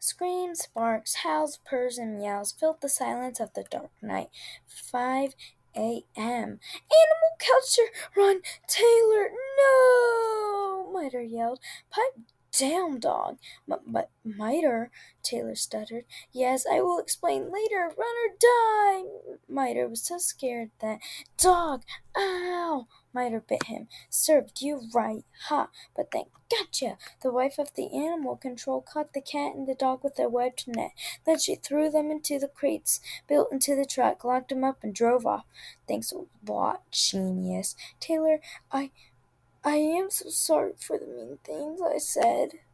Screams, barks, howls, purrs, and meows filled the silence of the dark night. 5 a.m. Animal culture! Run, Taylor! No! Miter yelled. Pipe down, dog. But Miter, Taylor stuttered. Yes, I will explain later. Run or die! Miter was so scared that. Dog! Ow! Miter bit him. Served you right. Ha! But then gotcha! The wife of the animal control caught the cat and the dog with a webbed net. Then she threw them into the crates built into the truck, locked them up, and drove off. Thanks a lot, genius. Taylor, I am so sorry for the mean things I said.